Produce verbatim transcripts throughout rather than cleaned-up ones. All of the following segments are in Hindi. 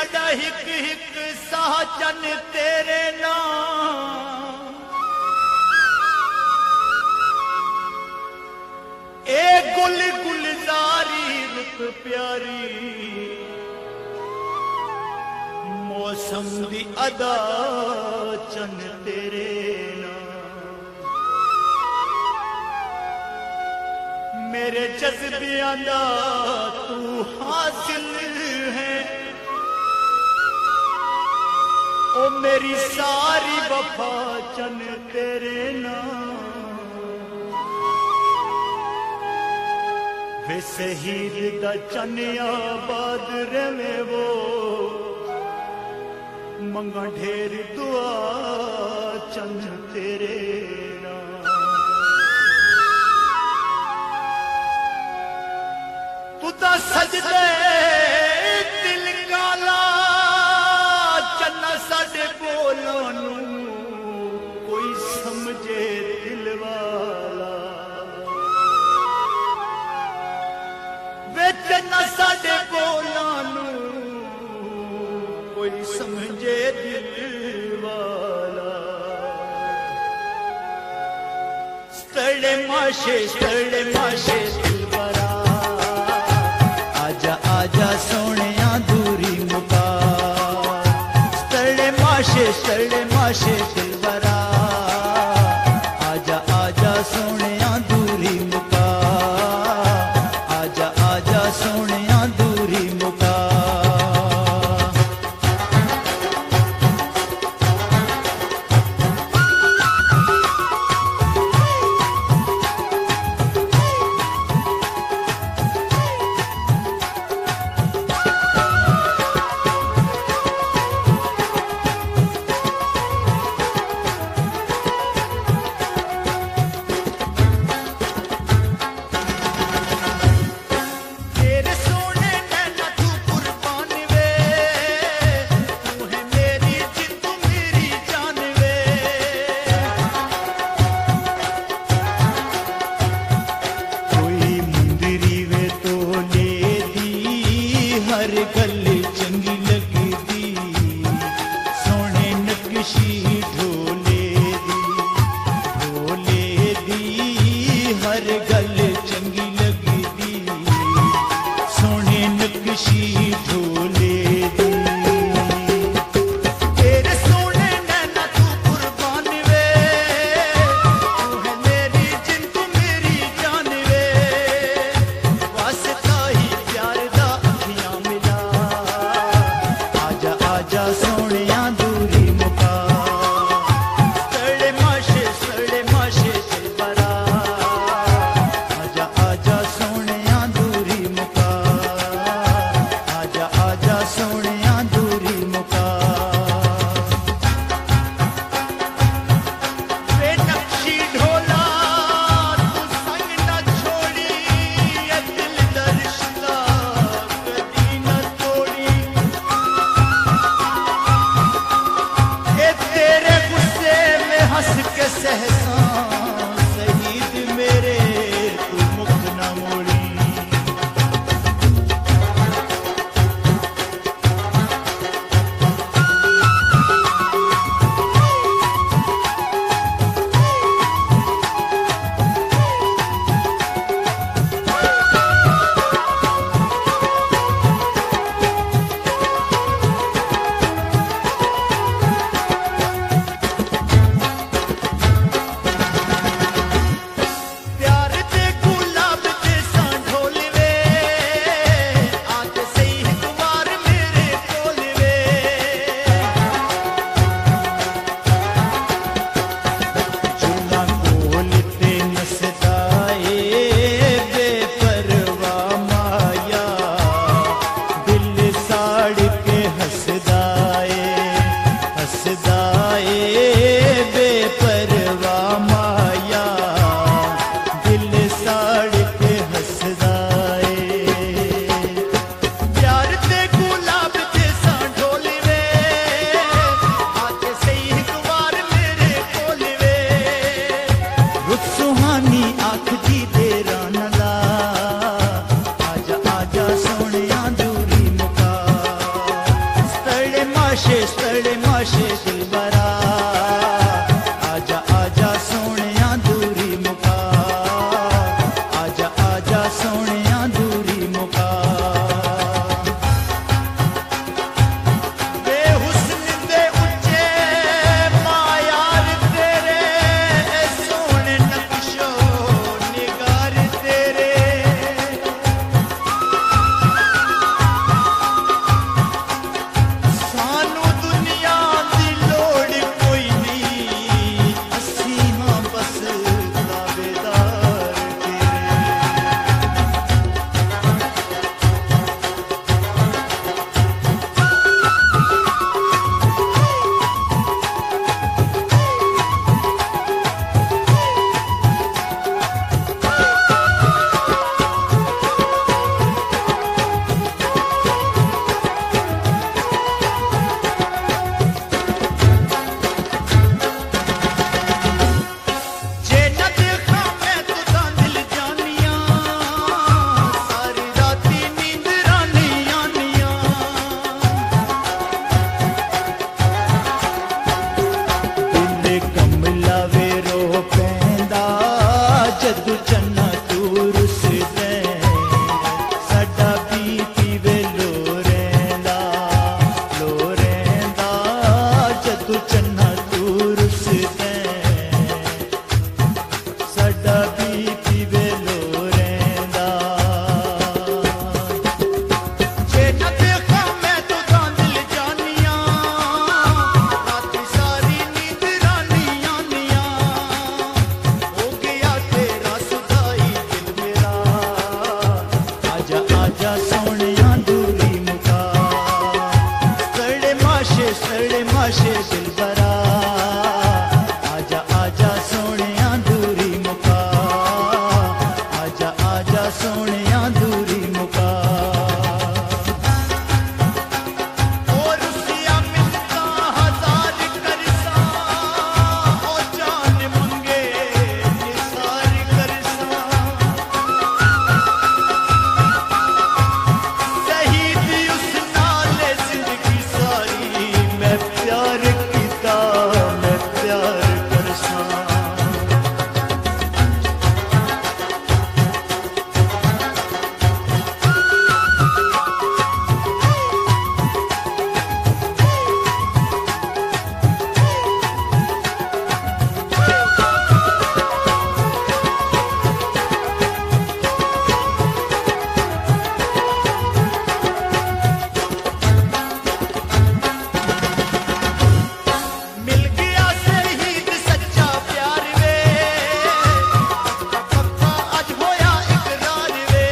साडा हिक हिक साचन तेरे नाम ए गुल गुलजारी रुत प्यारी मौसम दी अदा चन तेरे नाम मेरे जज्बियां दा तू हासिल है ओ मेरी सारी वफा चन तेरे नाम वे शहीद दा चन आबाद रवे वो मंगा ढेर दुआ चन तेरे नाम तू ता सजदे दिल काला चन्ना साडे बोलों नू कोई समझे दिल वाला वे चन्ना साडे बोलों नू कोई समझे दिल वाला स्थले माशे स्थले माशे दिलबरा आजा आजा सोने दूरी मुका स्थले माशे स्थले माशे दिलबरा आजा आजा सोने दूरी मुका आजा आजा सोने दूरी मुका माशे सड़े माशे दिलबरा आजा आजा सोनिया दूरी मुका आजा आजा सोनिया दूरी मुका बेहुस्न दे उच्चे मायार तेरे सोने नक्शो निगार तेरे सानू दुनिया दी लोड़ कोई नहीं असी हां बस ताबेदार तेरे जे न देखा मैं तो दिल जानिया सारी राती नींद रानी आनिया दिल कमला वे रो पैंदा जदू चन्ना तू रुसदे साडा बीती वे लो रैंदा लो रैंदा जदू चन्ना तू रुसदे साडा बीती वे लो रैंदा जे न देखा मैं तो दिल जानिया राती सारी नींद रानी आनिया हो गया तेरा सुदाई दिल मेरा आजा आजा सोनिया दूरी मुका सड़े माशे सड़े माशे दिलबरा आजा आजा सोनिया दूरी मुका आजा आजा सोनिया दूरी मुका और रुसिया मिलता हजार करसा ओ जान मंगे निसार करसा शहीद उस नाले जिंदगी सारी मैं प्यार कीता मैं प्यार करसा मिल गया शहीद सच्चा प्यार वे पक्का अज होया इकरार वे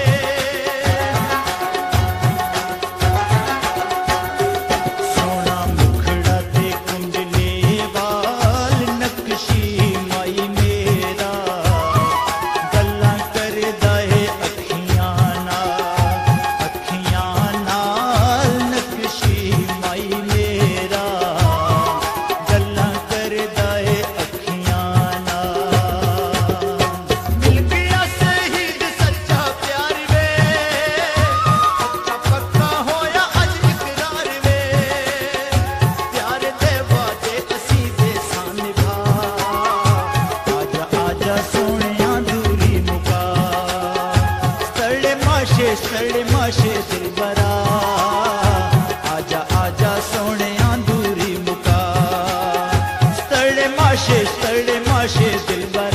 सोना मुखड़ा ते कुंडले वाल नक्शी माई मेरा गल्लां करदा है अखियां नाल अखियां नाल नक्शी माई मेरा गल्लां करदा है अखियां नाल मिल गया शहीद सच्चा प्यार वे पक्का पक्का होया अज इकरार वे प्यार दे वादे असी दे सान निभा आजा आजा सोनिया दूरी मुका सड़े माशे सड़े माशे दिलबरा आजा आजा सोनिया दूरी मुका सड़े माशे सड़े माशे दिलबरा